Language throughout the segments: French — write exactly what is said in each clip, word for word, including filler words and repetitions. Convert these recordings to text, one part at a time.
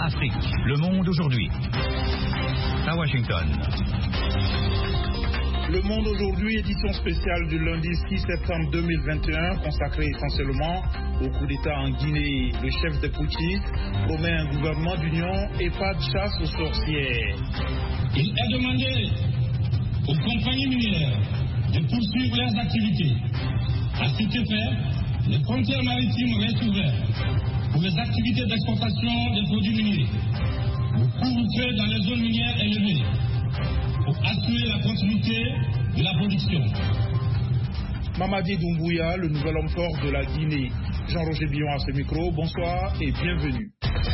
Afrique, le monde aujourd'hui. À Washington. Le Monde aujourd'hui, édition spéciale du lundi six septembre deux mille vingt et un, consacrée essentiellement au coup d'État en Guinée. Le chef des putschistes promet un gouvernement d'union et pas de chasse aux sorcières. Il a demandé aux compagnies minières de poursuivre leurs activités. À cet effet, les frontières maritimes restent ouvertes pour les activités d'exportation des produits miniers. Le couvre-feu dans les zones minières est levé pour assurer la continuité de la production. Mamadi Doumbouya, le nouvel homme fort de la Guinée. Jean-Roger Billon à ce micro, bonsoir et bienvenue.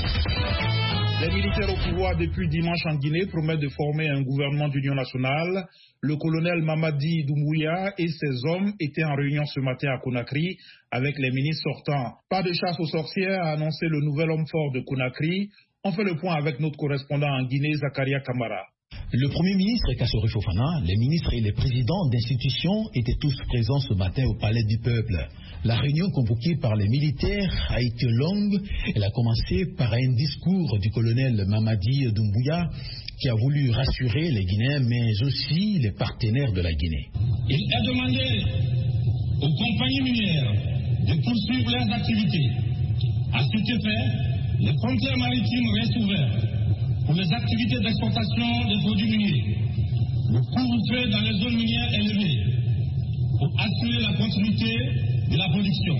Les militaires au pouvoir depuis dimanche en Guinée promettent de former un gouvernement d'union nationale. Le colonel Mamadi Doumbouya et ses hommes étaient en réunion ce matin à Conakry avec les ministres sortants. Pas de chasse aux sorcières, a annoncé le nouvel homme fort de Conakry. On fait le point avec notre correspondant en Guinée, Zakaria Kamara. Le Premier ministre Kassori Fofana, les ministres et les présidents d'institutions étaient tous présents ce matin au Palais du Peuple. La réunion convoquée par les militaires a été longue. Elle a commencé par un discours du colonel Mamadi Doumbouya qui a voulu rassurer les Guinéens mais aussi les partenaires de la Guinée. Il a demandé aux compagnies minières de poursuivre leurs activités. À cet effet, les frontières maritimes restent ouvertes pour les activités d'exportation des produits miniers. Le couvre-feu dans les zones minières est levé pour assurer la continuité de la production.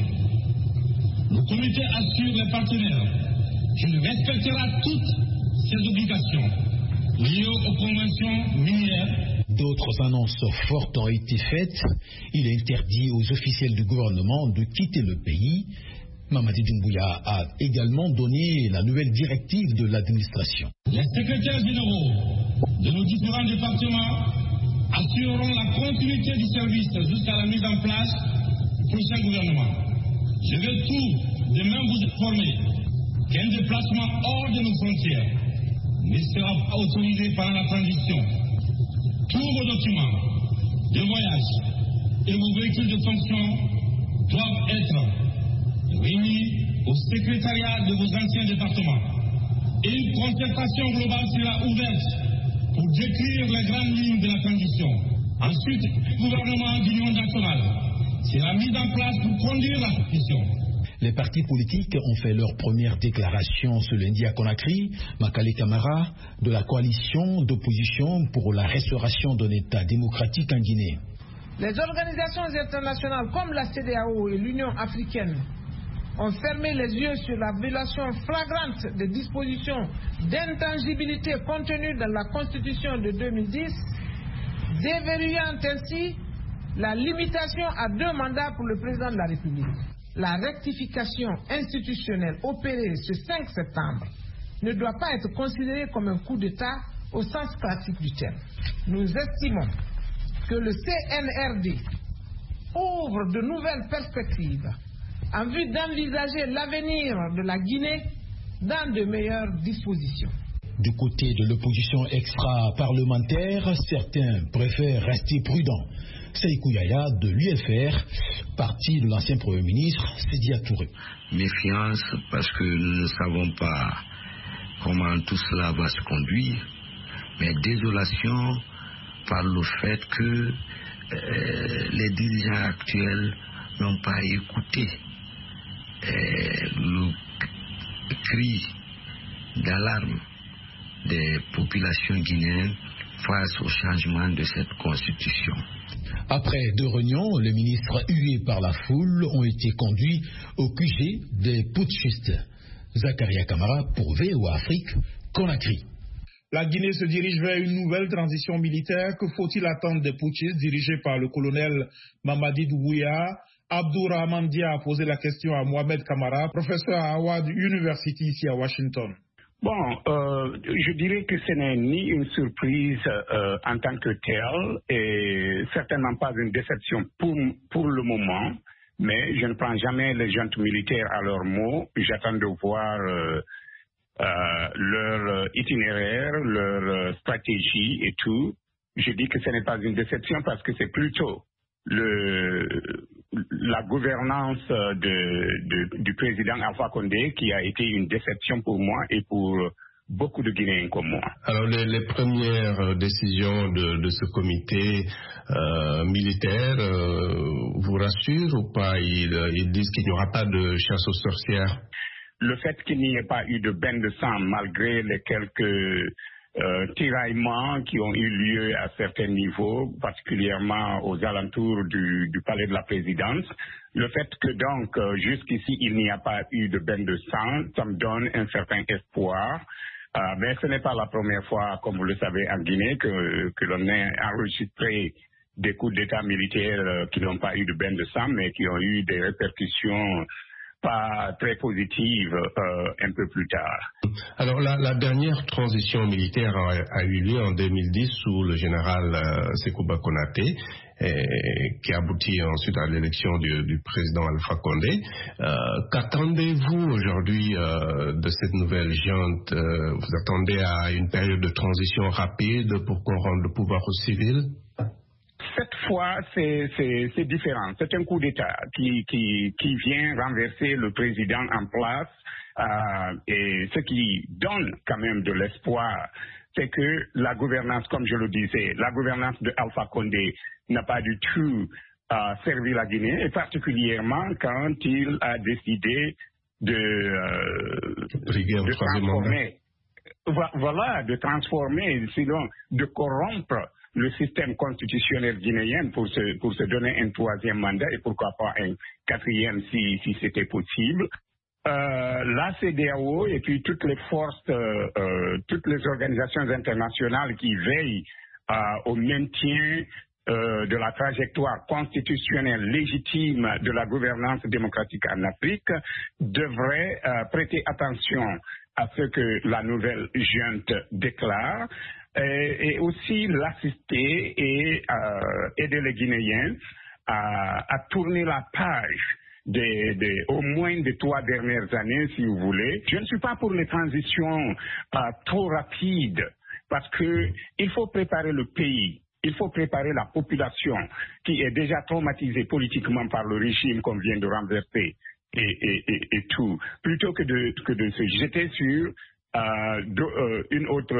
Le comité assure les partenaires qu'il respectera toutes ses obligations liées aux conventions minières. D'autres annonces fortes ont été faites. Il est interdit aux officiels du gouvernement de quitter le pays. Mamadi Doumbouya a également donné la nouvelle directive de l'administration. Les secrétaires généraux de nos différents départements assureront la continuité du service jusqu'à la mise en place du prochain gouvernement. Je vais tout de même vous informer qu'un déplacement hors de nos frontières ne sera pas autorisé pendant la transition. Tous vos documents de voyage et vos véhicules de fonction doivent être réunis au secrétariat de vos anciens départements. Une concertation globale sera ouverte pour décrire les grandes lignes de la transition. Ensuite, le gouvernement d'union nationale sera mis en place pour conduire la transition. Les partis politiques ont fait leur première déclaration ce lundi à Conakry. Makale Camara, de la coalition d'opposition pour la restauration d'un État démocratique en Guinée. Les organisations internationales comme la C D A O et l'Union africaine ont fermé les yeux sur la violation flagrante des dispositions d'intangibilité contenues dans la Constitution de deux mille dix, déverrouillant ainsi la limitation à deux mandats pour le président de la République. La rectification institutionnelle opérée ce cinq septembre ne doit pas être considérée comme un coup d'État au sens pratique du terme. Nous estimons que le C N R D ouvre de nouvelles perspectives en vue d'envisager l'avenir de la Guinée dans de meilleures dispositions. Du côté de l'opposition extra-parlementaire, certains préfèrent rester prudents. Sékou Yaya de l'U F R, parti de l'ancien Premier ministre Sédia Touré. Méfiance parce que nous ne savons pas comment tout cela va se conduire, mais désolation par le fait que euh, les dirigeants actuels n'ont pas écouté euh, le cri d'alarme des populations guinéennes face au changement de cette constitution. Après deux réunions, les ministres hués par la foule ont été conduits au Q G des putschistes. Zakaria Kamara pour V O A Afrique, Conakry. La Guinée se dirige vers une nouvelle transition militaire. Que faut-il attendre des putschistes dirigés par le colonel Mamadi Doumbouya? Abdourahman Dia a posé la question à Mohamed Kamara, professeur à Howard University ici à Washington. Bon, euh, je dirais que ce n'est ni une surprise euh, en tant que telle et certainement pas une déception pour, pour le moment, mais je ne prends jamais les juntes militaires à leurs mots. J'attends de voir euh, euh, leur itinéraire, leur stratégie et tout. Je dis que ce n'est pas une déception parce que c'est plutôt le, la gouvernance de, de, du président Alpha Condé qui a été une déception pour moi et pour beaucoup de Guinéens comme moi. Alors les, les premières décisions de, de ce comité euh, militaire euh, vous rassurent ou pas? Ils, ils disent qu'il n'y aura pas de chasse aux sorcières. Le fait qu'il n'y ait pas eu de bain de sang malgré les quelques euh, tiraillements qui ont eu lieu à certains niveaux, particulièrement aux alentours du, du palais de la présidence, le fait que donc euh, jusqu'ici il n'y a pas eu de bain de sang, ça me donne un certain espoir. Euh, mais ce n'est pas la première fois, comme vous le savez, en Guinée, que, que l'on a enregistré des coups d'État militaires euh, qui n'ont pas eu de bain de sang, mais qui ont eu des répercussions pas très positives euh, un peu plus tard. Alors la, la dernière transition militaire a, a eu lieu en deux mille dix sous le général euh, Sekouba Konaté, et, qui aboutit ensuite à l'élection du, du président Alpha Condé. Euh, qu'attendez-vous aujourd'hui euh, de cette nouvelle junte? euh, Vous attendez à une période de transition rapide pour qu'on rende le pouvoir aux civils? Cette fois, c'est, c'est, c'est différent. C'est un coup d'État qui, qui, qui vient renverser le président en place. Euh, et ce qui donne quand même de l'espoir, c'est que la gouvernance, comme je le disais, la gouvernance de Alpha Condé n'a pas du tout euh, servi la Guinée, et particulièrement quand il a décidé de, euh, de transformer, voilà, de transformer, sinon de corrompre le système constitutionnel guinéen pour se, pour se donner un troisième mandat et pourquoi pas un quatrième si, si c'était possible. Euh, la C D A O et puis toutes les forces, euh, euh, toutes les organisations internationales qui veillent euh, au maintien euh, de la trajectoire constitutionnelle légitime de la gouvernance démocratique en Afrique devraient euh, prêter attention à ce que la nouvelle junte déclare. Et, et aussi l'assister et euh, aider les Guinéens à, à tourner la page des, des, au moins des trois dernières années, si vous voulez. Je ne suis pas pour les transitions euh, trop rapides parce que il faut préparer le pays. Il faut préparer la population qui est déjà traumatisée politiquement par le régime qu'on vient de renverser et, et, et, et tout, plutôt que de, que de se jeter sur Euh, de, euh, une autre,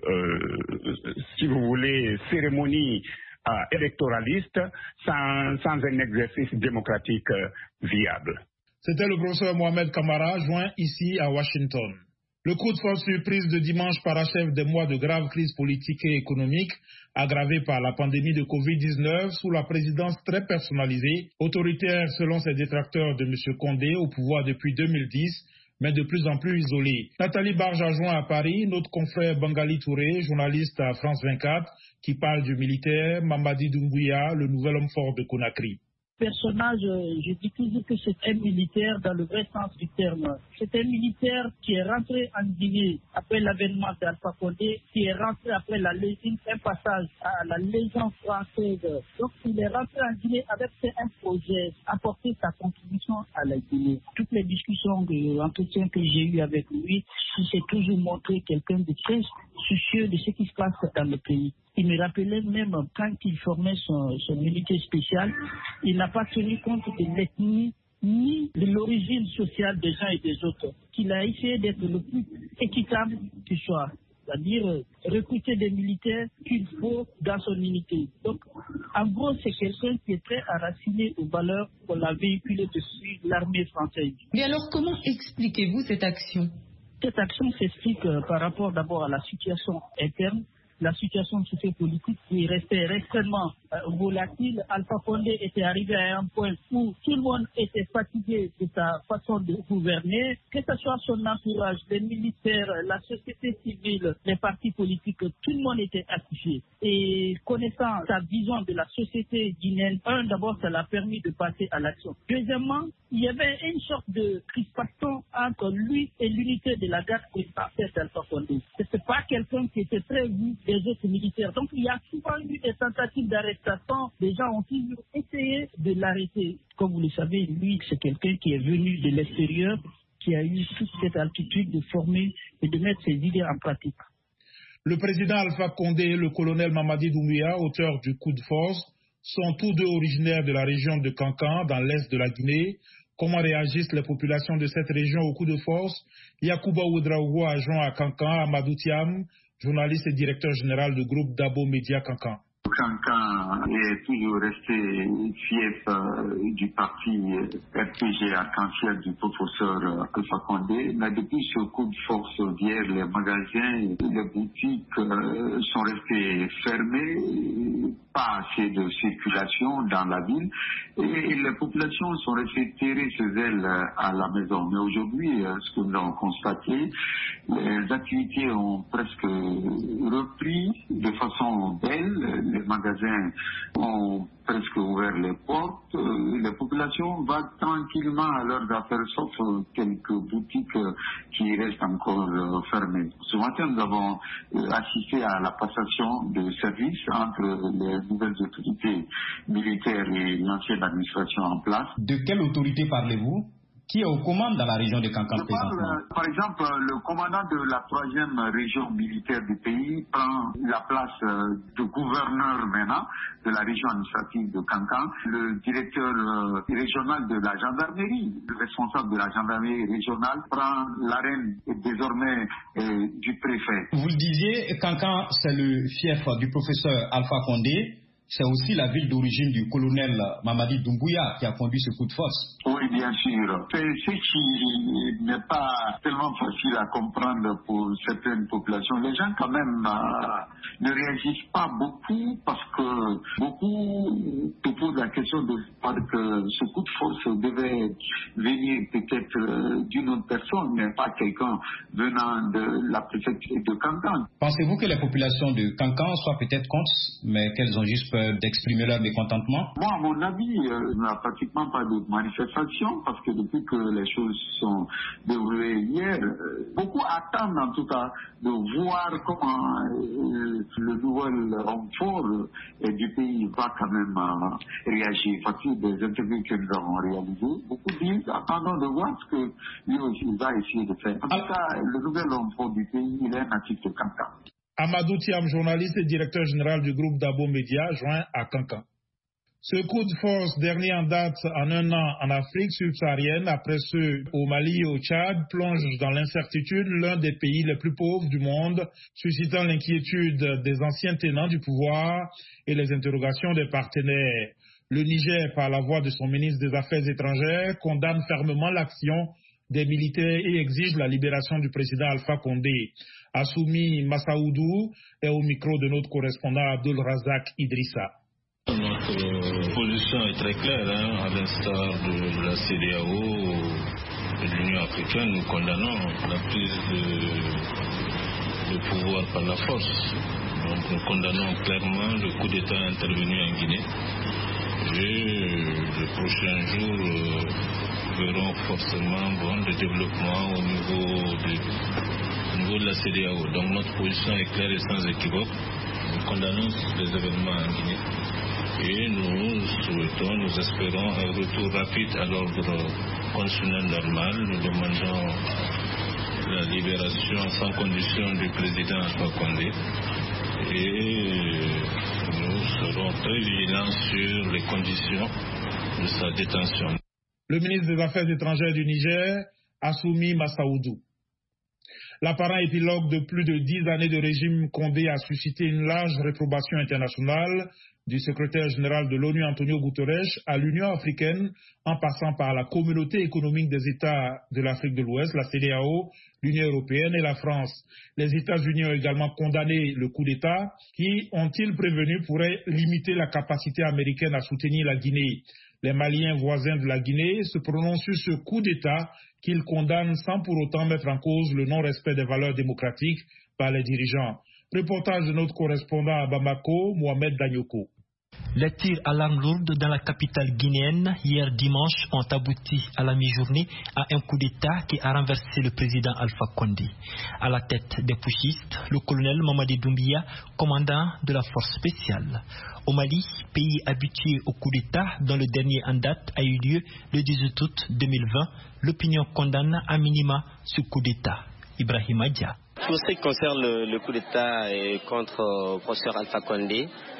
euh, si vous voulez, cérémonie euh, électoraliste sans, sans un exercice démocratique euh, viable. C'était le professeur Mohamed Kamara, joint ici à Washington. Le coup de force surprise de dimanche parachève des mois de grave crise politique et économique aggravée par la pandémie de covid dix-neuf sous la présidence très personnalisée, autoritaire selon ses détracteurs de M. Condé au pouvoir depuis deux mille dix, mais de plus en plus isolé. Nathalie Barge a joint à Paris notre confrère Bangali Touré, journaliste à France vingt-quatre, qui parle du militaire Mamadi Doumbouya, le nouvel homme fort de Conakry. Personnage, je dis toujours que c'est un militaire dans le vrai sens du terme. C'est un militaire qui est rentré en Guinée après l'avènement d'Alpha Condé, qui est rentré après la légende, un passage à la légende française. Donc il est rentré en Guinée avec un projet, apporter sa contribution à la Guinée. Toutes les discussions, l'entretien que j'ai eu avec lui, il s'est toujours montré quelqu'un de très soucieux de ce qui se passe dans le pays. Il me rappelait même quand il formait son, son unité spéciale, il n'a pas tenu compte de l'ethnie ni de l'origine sociale des uns et des autres. Il a essayé d'être le plus équitable qu'il soit, c'est-à-dire recruter des militaires qu'il faut dans son unité. Donc, en gros, c'est quelqu'un qui est prêt à raciner aux valeurs qu'on a véhiculées depuis l'armée française. Mais alors, comment expliquez-vous cette action ? Cette action s'explique euh, par rapport d'abord à la situation interne, la situation sociopolitique qui restait extrêmement euh, volatile. Alpha Condé était arrivé à un point où tout le monde était fatigué de sa façon de gouverner, que ce soit son entourage, les militaires, la société civile, les partis politiques, tout le monde était affiché. Et connaissant sa vision de la société guinéenne, un, d'abord, ça l'a permis de passer à l'action. Deuxièmement, il y avait une sorte de crispation entre lui et l'unité de la garde présidentielle d'Alpha Condé. Ce n'était pas quelqu'un qui était très vu des autres militaires. Donc il y a souvent eu des tentatives d'arrestation. Les gens ont toujours essayé de l'arrêter. Comme vous le savez, lui, c'est quelqu'un qui est venu de l'extérieur, qui a eu toute cette altitude de former et de mettre ses idées en pratique. Le président Alpha Condé et le colonel Mamadi Doumbouya, auteur du coup de force, sont tous deux originaires de la région de Kankan, dans l'est de la Guinée. Comment réagissent les populations de cette région au coup de force? Yacouba Ouedraogo, adjoint à Kankan, Amadou Thiam, journaliste et directeur général du groupe Dabo Média Kankan. Kankan est toujours resté fief euh, du parti R P G arc-en-ciel du professeur euh, Alpha Condé, mais depuis ce coup de force d'hier, les magasins et les boutiques euh, sont restés fermés, pas assez de circulation dans la ville et, et les populations sont restées terrées chez elles à la maison. Mais aujourd'hui, euh, ce que nous avons constaté, les activités ont presque repris de façon belle. Les magasins ont presque ouvert les portes. Les populations vont tranquillement à leurs affaires, sauf quelques boutiques qui restent encore fermées. Ce matin, nous avons assisté à la passation de services entre les nouvelles autorités militaires et l'ancienne administration en place. De quelle autorité parlez-vous ? Qui est aux commandes dans la région de Kankan présentement? Par exemple, le commandant de la troisième région militaire du pays prend la place de gouverneur maintenant de la région administrative de Kankan. Le directeur régional de la gendarmerie, le responsable de la gendarmerie régionale, prend l'arène désormais euh, du préfet. Vous le disiez, Kankan, c'est le fief du professeur Alpha Condé. C'est aussi la ville d'origine du colonel Mamadi Doumbouya qui a conduit ce coup de force. Oui, bien sûr. C'est ce qui n'est pas tellement facile à comprendre pour certaines populations. Les gens, quand même, euh, ne réagissent pas beaucoup parce que beaucoup se posent la question de voir que ce coup de force devait venir peut-être euh, d'une autre personne, mais pas quelqu'un venant de la préfecture de Kankan. Pensez-vous que les populations de Kankan soient peut-être contre, mais qu'elles ont juste peur d'exprimer leur mécontentement? Moi, à mon avis, euh, il n'y a pratiquement pas de manifestation parce que depuis que les choses sont déroulées hier, euh, beaucoup attendent en tout cas de voir comment euh, le nouvel renfort euh, du pays va quand même euh, réagir. Parce que des interviews que nous avons réalisées, beaucoup disent attendons de voir ce que lui aussi va essayer de faire. En tout cas, le nouvel renfort du pays, il est un natif de Kankan. Amadou Thiam, journaliste et directeur général du groupe Dabo Média, joint à Kankan. Ce coup de force dernier en date en un an en Afrique subsaharienne, après ceux au Mali et au Tchad, plonge dans l'incertitude l'un des pays les plus pauvres du monde, suscitant l'inquiétude des anciens tenants du pouvoir et les interrogations des partenaires. Le Niger, par la voix de son ministre des Affaires étrangères, condamne fermement l'action des militaires et exige la libération du président Alpha Condé. Assoumi Massaoudou est au micro de notre correspondant Abdul Razak Idrissa. Notre position est très claire, hein, à l'instar de la C D A O et de l'Union africaine. Nous condamnons la prise de, de pouvoir par la force. Donc nous condamnons clairement le coup d'État intervenu en Guinée. Et les prochains jours euh, verront forcément bon, des développements au niveau de, au niveau de la C D A O. Donc notre position est claire et sans équivoque. Nous condamnons les événements en Guinée. Et nous souhaitons, nous espérons un retour rapide à l'ordre constitutionnel normal. Nous demandons la libération sans condition du président Alpha Condé. Et nous serons très vigilants sur les conditions de sa détention. Le ministre des Affaires étrangères du Niger, Assoumi Massaoudou. L'apparent épilogue de plus de dix années de régime Condé a suscité une large réprobation internationale, du secrétaire général de l'ONU Antonio Guterres à l'Union africaine, en passant par la communauté économique des États de l'Afrique de l'Ouest, la C D A O, l'Union européenne et la France. Les États-Unis ont également condamné le coup d'État qui, ont-ils prévenu, pourrait limiter la capacité américaine à soutenir la Guinée. Les Maliens voisins de la Guinée se prononcent sur ce coup d'État qu'ils condamnent sans pour autant mettre en cause le non-respect des valeurs démocratiques par les dirigeants. Reportage de notre correspondant à Bamako, Mohamed Danyoko. Les tirs à l'arme lourde dans la capitale guinéenne hier dimanche ont abouti à la mi-journée à un coup d'État qui a renversé le président Alpha Condé. À la tête des putschistes, le colonel Mamadi Doumbouya, commandant de la force spéciale. Au Mali, pays habitué au coup d'État dont le dernier en date a eu lieu le dix-huit août deux mille vingt, l'opinion condamne à minima ce coup d'État. Ibrahim Adja. Pour ce qui concerne le, le coup d'État contre le professeur Alpha Condé,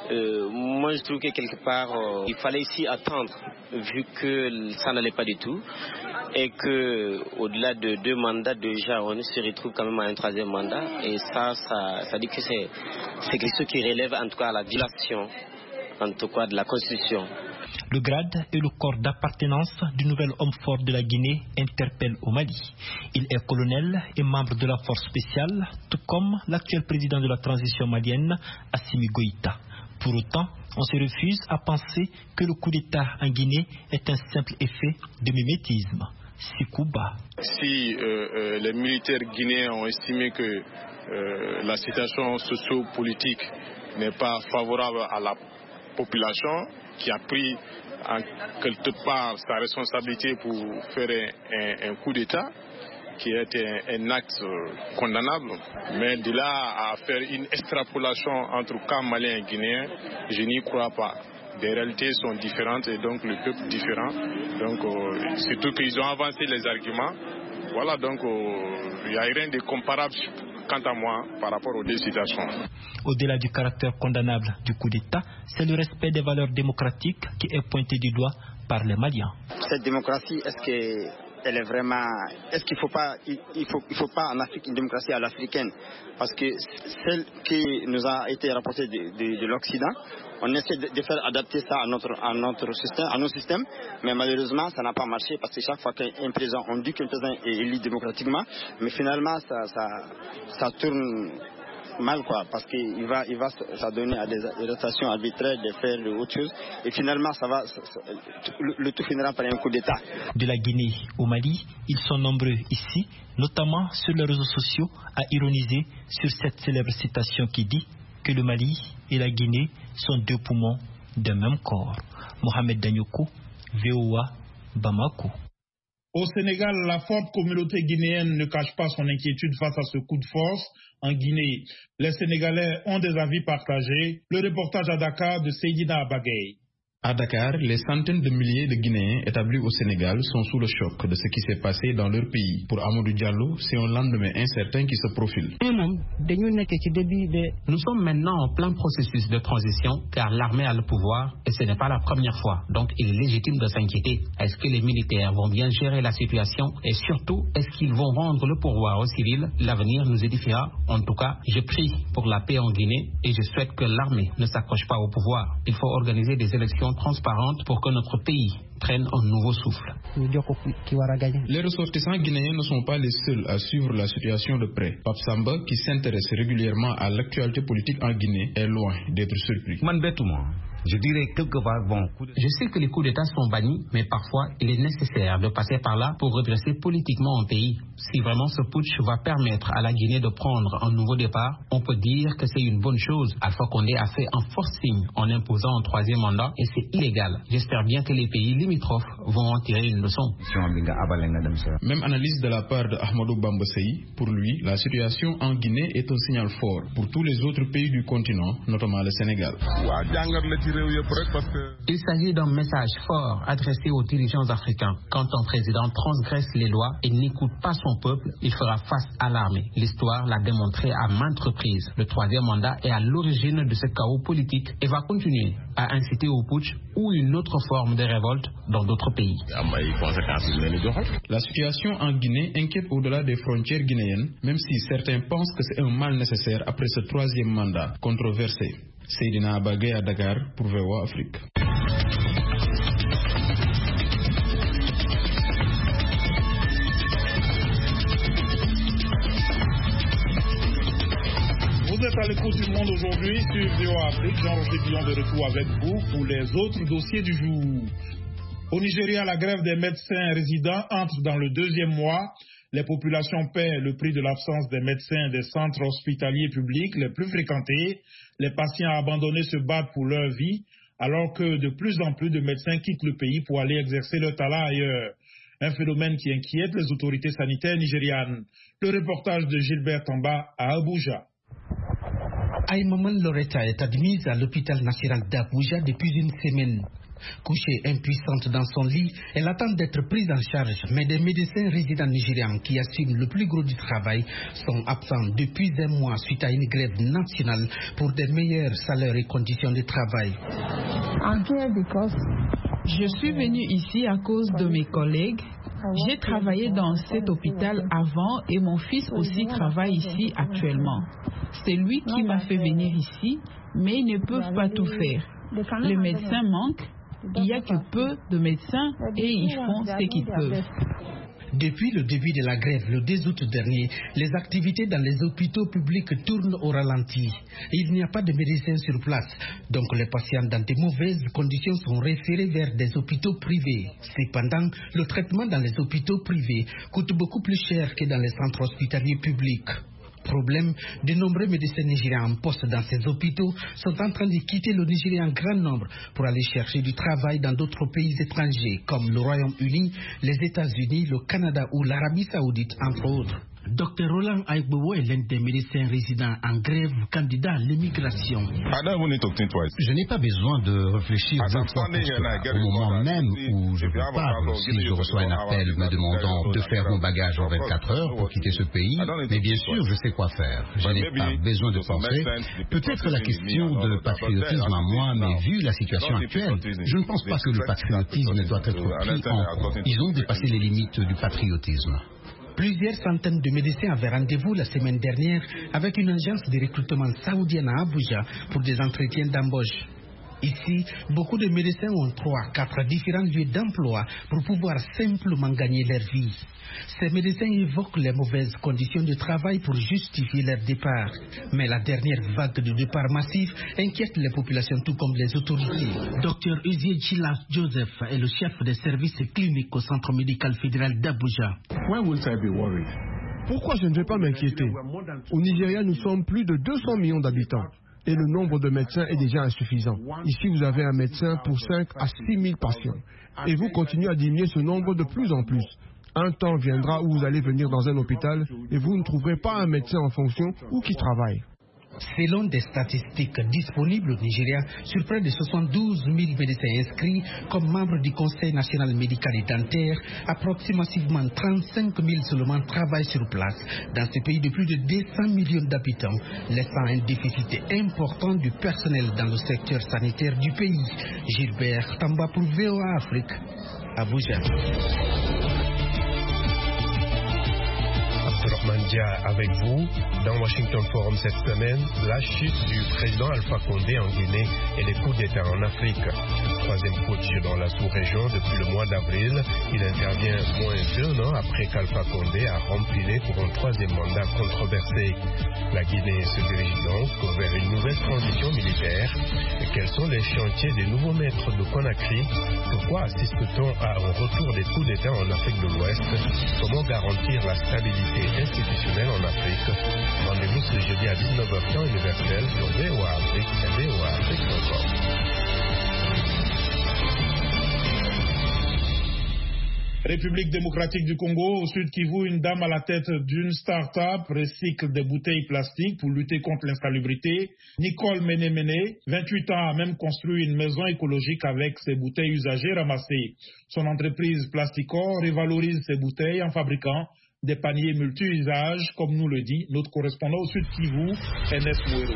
Euh, moi, je trouve que quelque part, euh, il fallait s'y attendre, vu que ça n'allait pas du tout, et que au-delà de deux mandats, déjà, on se retrouve quand même à un troisième mandat, et ça, ça, ça dit que c'est, c'est quelque chose qui relève en tout cas la violation, en tout cas de la Constitution. Le grade et le corps d'appartenance du nouvel homme fort de la Guinée interpellent au Mali. Il est colonel et membre de la force spéciale, tout comme l'actuel président de la transition malienne, Assimi Goïta. Pour autant, on se refuse à penser que le coup d'État en Guinée est un simple effet de mimétisme. Sikouba. Si euh, euh, les militaires guinéens ont estimé que euh, la situation socio-politique n'est pas favorable à la population, qui a pris en quelque part sa responsabilité pour faire un, un, un coup d'État, qui est un, un acte condamnable. Mais de là à faire une extrapolation entre cas malien et guinéen, je n'y crois pas. Les réalités sont différentes et donc le peuple différent. Donc euh, surtout qu'ils ont avancé les arguments. Voilà, donc euh, il n'y a rien de comparable quant à moi par rapport aux deux situations. Au-delà du caractère condamnable du coup d'État, c'est le respect des valeurs démocratiques qui est pointé du doigt par les Maliens. Cette démocratie, est-ce que elle est vraiment, est-ce qu'il faut pas, il, il faut, il faut pas en Afrique une démocratie à l'africaine, parce que celle qui nous a été rapportée de, de, de l'Occident, on essaie de, de faire adapter ça à notre, à notre système, à nos systèmes, mais malheureusement ça n'a pas marché, parce que chaque fois qu'un président, on dit qu'un président est élu démocratiquement, mais finalement ça, ça, ça tourne mal, quoi, parce qu'il va, il va s'adonner à des arrestations arbitraires, de faire autre chose, et finalement ça va, ça, ça, le, le tout finira par un coup d'État. De la Guinée au Mali, ils sont nombreux ici, notamment sur les réseaux sociaux, à ironiser sur cette célèbre citation qui dit que le Mali et la Guinée sont deux poumons d'un même corps. Mohamed Danyoko, V O A, Bamako. Au Sénégal, la forte communauté guinéenne ne cache pas son inquiétude face à ce coup de force en Guinée. Les Sénégalais ont des avis partagés. Le reportage à Dakar de Seydina Abagay. À Dakar, les centaines de milliers de Guinéens établis au Sénégal sont sous le choc de ce qui s'est passé dans leur pays. Pour Amadou Diallo, c'est un lendemain incertain qui se profile. Nous sommes maintenant en plein processus de transition car l'armée a le pouvoir et ce n'est pas la première fois. Donc il est légitime de s'inquiéter. Est-ce que les militaires vont bien gérer la situation et surtout, est-ce qu'ils vont rendre le pouvoir aux civils? L'avenir nous édifiera. En tout cas, je prie pour la paix en Guinée et je souhaite que l'armée ne s'accroche pas au pouvoir. Il faut organiser des élections transparente pour que notre pays prenne un nouveau souffle. Les ressortissants guinéens ne sont pas les seuls à suivre la situation de près. Pape Samba, qui s'intéresse régulièrement à l'actualité politique en Guinée, est loin d'être surpris. Je dirais quelque part, bon. Je sais que les coups d'État sont bannis, mais parfois il est nécessaire de passer par là pour redresser politiquement un pays. Si vraiment ce putsch va permettre à la Guinée de prendre un nouveau départ, on peut dire que c'est une bonne chose. Alpha Condé a fait un forcing en imposant un troisième mandat et c'est illégal. J'espère bien que les pays limitrophes vont en tirer une leçon. Même analyse de la part de Ahmadou Bamba Sey. Pour lui, la situation en Guinée est un signal fort pour tous les autres pays du continent, notamment le Sénégal. Il s'agit d'un message fort adressé aux dirigeants africains. Quand un président transgresse les lois et n'écoute pas son peuple, il fera face à l'armée. L'histoire l'a démontré à maintes reprises. Le troisième mandat est à l'origine de ce chaos politique et va continuer à inciter au putsch ou une autre forme de révolte dans d'autres pays. La situation en Guinée inquiète au-delà des frontières guinéennes, même si certains pensent que c'est un mal nécessaire après ce troisième mandat controversé. Seydina Abagay à Dakar pour V O A Afrique. Vous êtes à l'écoute du Monde aujourd'hui sur V O A Afrique. Jean-Roger Billon de retour avec vous pour les autres dossiers du jour. Au Nigeria, la grève des médecins résidents entre dans le deuxième mois. Les populations paient le prix de l'absence des médecins des centres hospitaliers publics les plus fréquentés. Les patients abandonnés se battent pour leur vie, alors que de plus en plus de médecins quittent le pays pour aller exercer leur talent ailleurs. Un phénomène qui inquiète les autorités sanitaires nigérianes. Le reportage de Gilbert Tamba à Abuja. Aïmaman Loretta est admise à l'hôpital national d'Abuja depuis une semaine. Couchée impuissante dans son lit, elle attend d'être prise en charge, mais des médecins résidents nigérians qui assument le plus gros du travail sont absents depuis un mois suite à une grève nationale pour des meilleurs salaires et conditions de travail. Je suis venue ici à cause de mes collègues. J'ai travaillé dans cet hôpital avant et mon fils aussi travaille ici actuellement. C'est lui qui m'a fait venir ici, mais ils ne peuvent pas tout faire. Les médecins manquent, il n'y a que peu de médecins et ils font ce qu'ils peuvent. Depuis le début de la grève, le deux août dernier, les activités dans les hôpitaux publics tournent au ralenti. Il n'y a pas de médecins sur place, donc les patients dans de mauvaises conditions sont référés vers des hôpitaux privés. Cependant, le traitement dans les hôpitaux privés coûte beaucoup plus cher que dans les centres hospitaliers publics. Problème, de nombreux médecins nigériens en poste dans ces hôpitaux sont en train de quitter le Nigeria en grand nombre pour aller chercher du travail dans d'autres pays étrangers comme le Royaume-Uni, les États-Unis, le Canada ou l'Arabie Saoudite, entre autres. Docteur Roland Aigbowo est l'un des médecins résidents en grève, candidat à l'immigration. Je n'ai pas besoin de réfléchir deux fois pour cela. Au moment même où je vous parle, si je reçois un appel me demandant de faire mon bagage en vingt-quatre heures pour quitter ce pays, mais bien sûr, je sais quoi faire. Je n'ai pas besoin de penser. Peut-être la question de patriotisme à moi, mais vu la situation actuelle, je ne pense pas que le patriotisme doit être pris en compte. Ils ont dépassé les limites du patriotisme. Plusieurs centaines de médecins avaient rendez-vous la semaine dernière avec une agence de recrutement saoudienne à Abuja pour des entretiens d'embauche. Ici, beaucoup de médecins ont trois, quatre différents lieux d'emploi pour pouvoir simplement gagner leur vie. Ces médecins évoquent les mauvaises conditions de travail pour justifier leur départ. Mais la dernière vague de départ massif inquiète les populations tout comme les autorités. Docteur Uzié Chilas Joseph est le chef des services cliniques au Centre médical fédéral d'Abuja. Pourquoi je ne vais pas m'inquiéter? Au Nigeria, nous sommes plus de deux cents millions d'habitants. Et le nombre de médecins est déjà insuffisant. Ici, vous avez un médecin pour cinq à six mille patients. Et vous continuez à diminuer ce nombre de plus en plus. Un temps viendra où vous allez venir dans un hôpital et vous ne trouverez pas un médecin en fonction ou qui travaille. Selon des statistiques disponibles au Nigeria, sur près de soixante-douze mille médecins inscrits comme membres du Conseil national médical et dentaire, approximativement trente-cinq mille seulement travaillent sur place dans ce pays de plus de deux cents millions d'habitants, laissant un déficit important du personnel dans le secteur sanitaire du pays. Gilbert Tamba pour V O A Afrique, Abuja. Mandia avec vous. Dans Washington Forum cette semaine, la chute du président Alpha Condé en Guinée et les coups d'État en Afrique. Troisième putsch dans la sous-région depuis le mois d'avril. Il intervient moins d'un an après qu'Alpha Condé a rempilé pour un troisième mandat controversé. La Guinée se dirige donc vers une nouvelle transition militaire. Et quels sont les chantiers des nouveaux maîtres de Conakry? Pourquoi assiste-t-on à un retour des coups d'État en Afrique de l'Ouest? Comment garantir la stabilité institutionnelle en Afrique? Rendez-vous ce jeudi à dix-neuf heures temps universel sur V O A Afrique et V O A Afrique point com. République démocratique du Congo, au Sud Kivu, une dame à la tête d'une start-up recycle des bouteilles plastiques pour lutter contre l'insalubrité. Nicole Ménéméné, vingt-huit ans, a même construit une maison écologique avec ses bouteilles usagées ramassées. Son entreprise Plasticor révalorise ses bouteilles en fabriquant des paniers multi-usages, comme nous le dit notre correspondant au Sud Kivu, Ernest Mouero.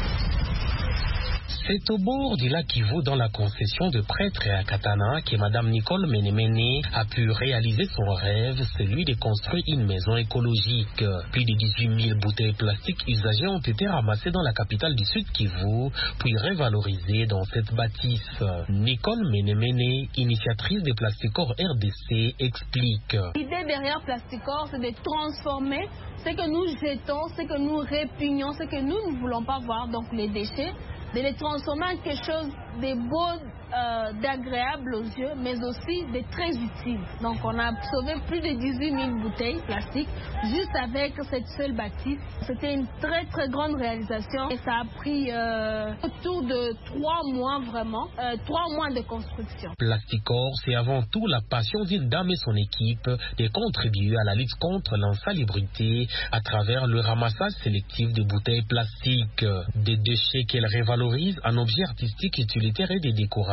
C'est au bord du lac Kivu, dans la concession de prêtre à Katana, que Mme Nicole Ménéméné a pu réaliser son rêve, celui de construire une maison écologique. Plus de dix-huit mille bouteilles plastiques usagées ont été ramassées dans la capitale du Sud Kivu, puis révalorisées dans cette bâtisse. Nicole Ménéméné, initiatrice de Plasticor R D C, explique. L'idée derrière Plasticor, c'est de transformer ce que nous jetons, ce que nous répugnons, ce que nous ne voulons pas voir, donc les déchets, de les transformer en quelque chose de beau, euh, d'agréable aux yeux, mais aussi de très utile. Donc on a sauvé plus de dix-huit mille bouteilles plastiques juste avec cette seule bâtisse. C'était une très très grande réalisation et ça a pris euh, autour de trois mois vraiment, euh, trois mois de construction. Plasticor, c'est avant tout la passion d'une dame et son équipe de contribuer à la lutte contre l'insalubrité à travers le ramassage sélectif de bouteilles plastiques, des déchets qu'elle révalorise en objets artistiques, utilitaires et des décorations.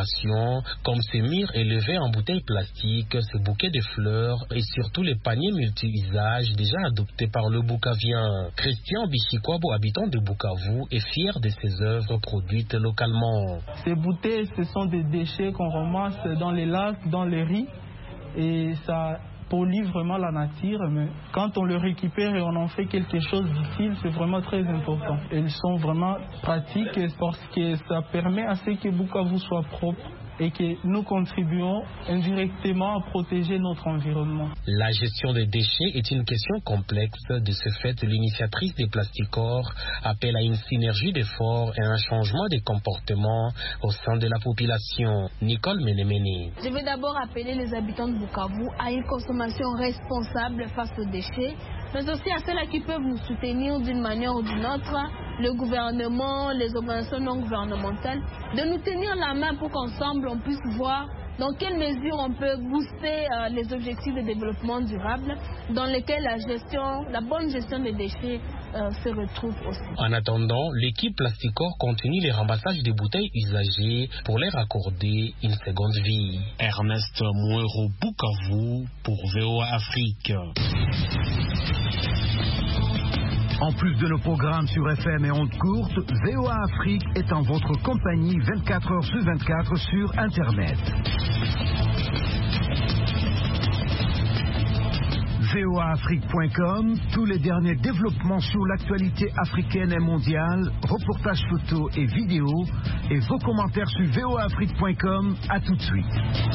consommation, comme ces murs élevés en bouteilles plastiques, ces bouquets de fleurs et surtout les paniers multi-usages déjà adoptés par le Boukavien. Christian Bichikwabo, habitant de Bukavu, est fier de ses œuvres produites localement. Ces bouteilles, ce sont des déchets qu'on ramasse dans les lacs, dans les riz, et ça pollue vraiment la nature, mais quand on le récupère et on en fait quelque chose d'utile, c'est vraiment très important. Elles sont vraiment pratiques parce que ça permet à ce que Bukavu soit propre et que nous contribuons indirectement à protéger notre environnement. La gestion des déchets est une question complexe. De ce fait, l'initiatrice des Plasticor appelle à une synergie d'efforts et un changement des comportements au sein de la population. Nicole Menemene. Je vais d'abord appeler les habitants de Bukavu à une consommation responsable face aux déchets, mais aussi à ceux-là qui peuvent nous soutenir d'une manière ou d'une autre, le gouvernement, les organisations non gouvernementales, de nous tenir la main pour qu'ensemble on puisse voir dans quelle mesure on peut booster euh, les objectifs de développement durable dans lesquels la gestion, la bonne gestion des déchets euh, se retrouve aussi. En attendant, l'équipe Plasticor continue les ramassages des bouteilles usagées pour leur accorder une seconde vie. Ernest Mouero, Bukavu pour V O A Afrique. En plus de nos programmes sur F M et ondes courtes, V O A Afrique est en votre compagnie vingt-quatre heures sur vingt-quatre sur Internet. V O A Afrique point com, tous les derniers développements sur l'actualité africaine et mondiale, reportages photos et vidéos, et vos commentaires sur V O A Afrique point com. À tout de suite.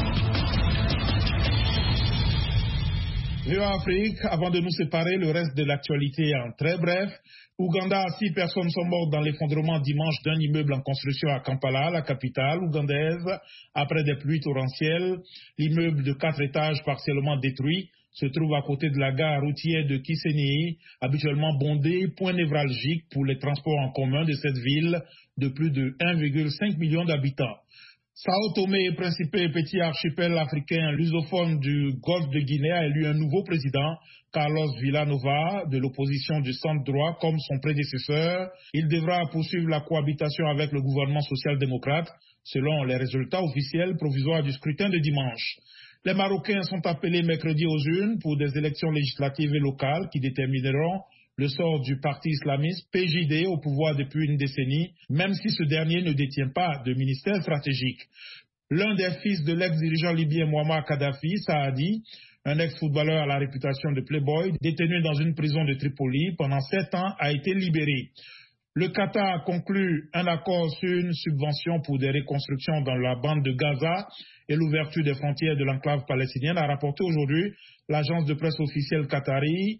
V O A Afrique, avant de nous séparer, le reste de l'actualité en très bref. Ouganda, six personnes sont mortes dans l'effondrement dimanche d'un immeuble en construction à Kampala, la capitale ougandaise, après des pluies torrentielles. L'immeuble de quatre étages partiellement détruit se trouve à côté de la gare routière de Kisenyi, habituellement bondée, point névralgique pour les transports en commun de cette ville de plus de un virgule cinq million d'habitants. Sao Tomé et Principe, petit archipel africain lusophone du golfe de Guinée, a élu un nouveau président, Carlos Villanova, de l'opposition du centre-droit, comme son prédécesseur. Il devra poursuivre la cohabitation avec le gouvernement social-démocrate, selon les résultats officiels provisoires du scrutin de dimanche. Les Marocains sont appelés mercredi aux urnes pour des élections législatives et locales qui détermineront le sort du parti islamiste P J D au pouvoir depuis une décennie, même si ce dernier ne détient pas de ministère stratégique. L'un des fils de l'ex-dirigeant libyen Muammar Kadhafi, Saadi, un ex-footballeur à la réputation de playboy, détenu dans une prison de Tripoli pendant sept ans, a été libéré. Le Qatar a conclu un accord sur une subvention pour des reconstructions dans la bande de Gaza et l'ouverture des frontières de l'enclave palestinienne, a rapporté aujourd'hui l'agence de presse officielle qatari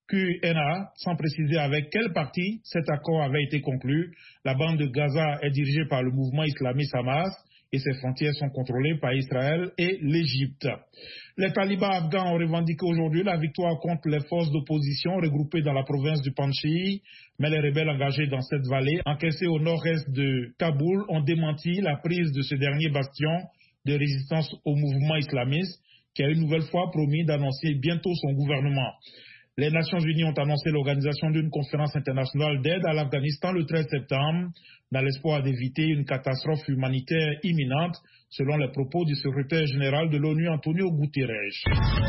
Q N A, sans préciser avec quel parti cet accord avait été conclu. La bande de Gaza est dirigée par le mouvement islamiste Hamas et ses frontières sont contrôlées par Israël et l'Égypte. Les talibans afghans ont revendiqué aujourd'hui la victoire contre les forces d'opposition regroupées dans la province du Panjshir, mais les rebelles engagés dans cette vallée, encaissée au nord-est de Kaboul, ont démenti la prise de ce dernier bastion de résistance au mouvement islamiste qui a une nouvelle fois promis d'annoncer bientôt son gouvernement. Les Nations Unies ont annoncé l'organisation d'une conférence internationale d'aide à l'Afghanistan le treize septembre, dans l'espoir d'éviter une catastrophe humanitaire imminente, selon les propos du secrétaire général de l'ONU, Antonio Guterres.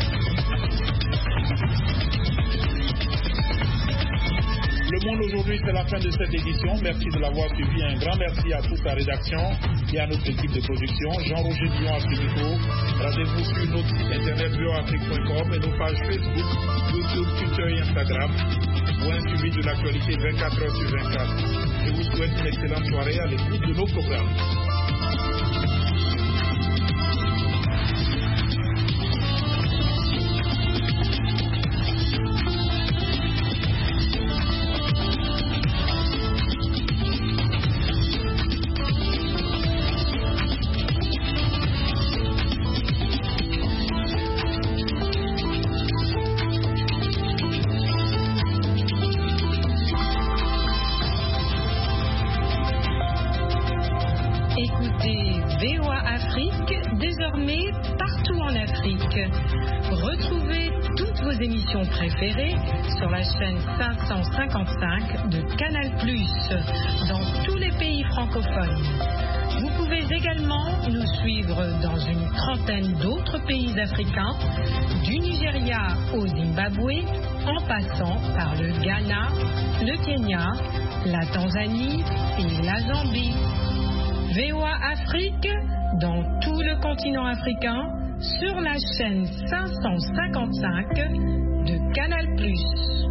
Le Monde aujourd'hui, c'est la fin de cette édition. Merci de l'avoir suivi. Un grand merci à toute la rédaction et à notre équipe de production. Jean-Roger Billon à ce micro. Rendez-vous sur notre site internet v o a afrique point com et nos pages Facebook, YouTube, Twitter et Instagram pour un suivi de l'actualité vingt-quatre heures sur vingt-quatre. Je vous souhaite une excellente soirée à l'écoute de nos programmes. Préférée sur la chaîne cinq cent cinquante-cinq de Canal plus, dans tous les pays francophones. Vous pouvez également nous suivre dans une trentaine d'autres pays africains, du Nigeria au Zimbabwe, en passant par le Ghana, le Kenya, la Tanzanie et la Zambie. V O A Afrique dans tout le continent africain sur la chaîne cinq cent cinquante-cinq de Canal plus.